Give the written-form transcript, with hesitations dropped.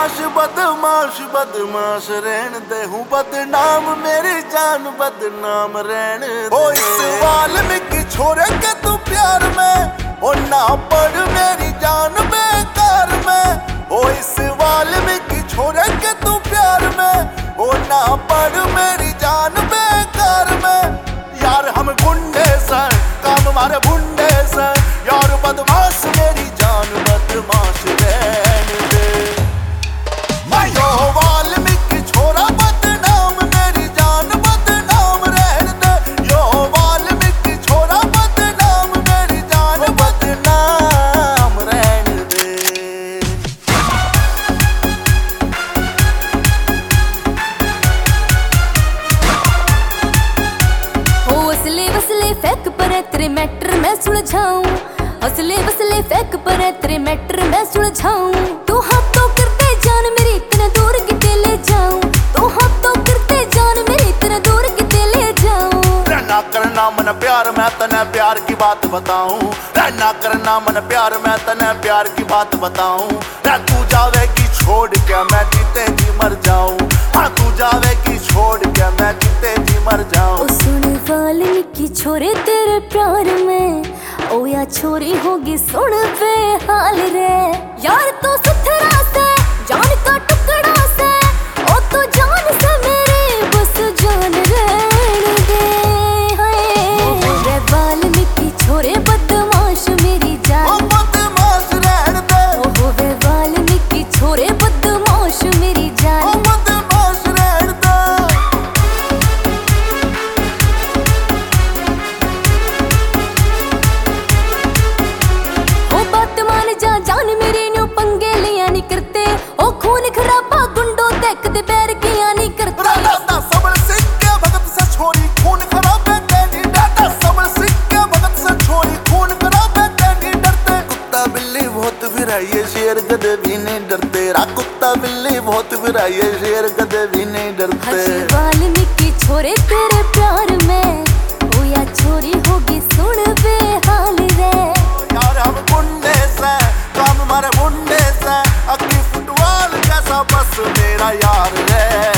बदमाश बदमाश बदमाश रहन दे हूँ बदनाम मेरी जान बदनाम रहन दे। ओ इस वाल्मीकि छोरे के तू प्यार में ओ ना पड़ मेरी जान बेकार में। ओ इस वाल्मीकि छोरे के तू प्यार में ओ ना पड़ मेरी जान बेकार में। यार हम गुंडे से काम हमारे बुंडे से यार बदमाश मेरी जान बदमाश रहन दे। यो वाल्मीकि छोरा बदनाम मेरी जान बदनाम रहन दे। यो वाल्मीकि छोरा बदनाम मेरी जान बदनाम रहन दे। हो असले वसले फेंक पर तेरे मैटर मैं सुलझाऊं। असले वसले फेंक पर तेरे मैटर मैं सुलझाऊं। तू हाथों करते जान मेरी इतने दूर किते ले जाऊं। तू हाथों करते जान मेरी इतने दूर किते ले जाऊं। रहना करना मन प्यार मैं तने प्यार की बात बताऊं। रहना करना मन प्यार मैं तने प्यार की बात बताऊं। रह तू जावेगी छोड़ के मैं जीते जी मर जाऊं। हाँ तू जावेगी छोड़ के मैं जीते जी मर जाऊं। ओ सुन वाल्मीकि छोरे तेरे प्यार में ओ या छोरी होगी सुन बेहाल रे। यार तो सुथरा से जान का टुकड़ा से ओ तो जान से मेरे बस जान रहने दे। हाय वाल्मीकि छोरे बदमाश मेरी जान बदमाश रहन दे। ओ वे वाल्मीकि छोरे बदमाश मेरी जान बदमाश रहन दे। ओ बात मान जा जान मेरी न्यू पंगे लिया नहीं करते। ओ खून खराबा गुंडो देख दे बैर किया नहीं करते। दादा सबल सिंह के भगत से छोरी खून खराबे तेरी दादा सबल सिंह के भगत से छोरी खून खराबे तेरी डरते। कुत्ता बिल्ली बहुत फिराइए शेर गधे भी नहीं डरते। रा कुत्ता बिल्ली बहुत फिराइए शेर गधे भी नहीं डरते। वाल्मीकि छोरे तेरे प्यार में ओ या छोरी होगी सुन बेहाल रे। यार हम गुंडे से काम हमारे मुंडे से अग्नि फुटबॉल जैसा बस मेरा यार है।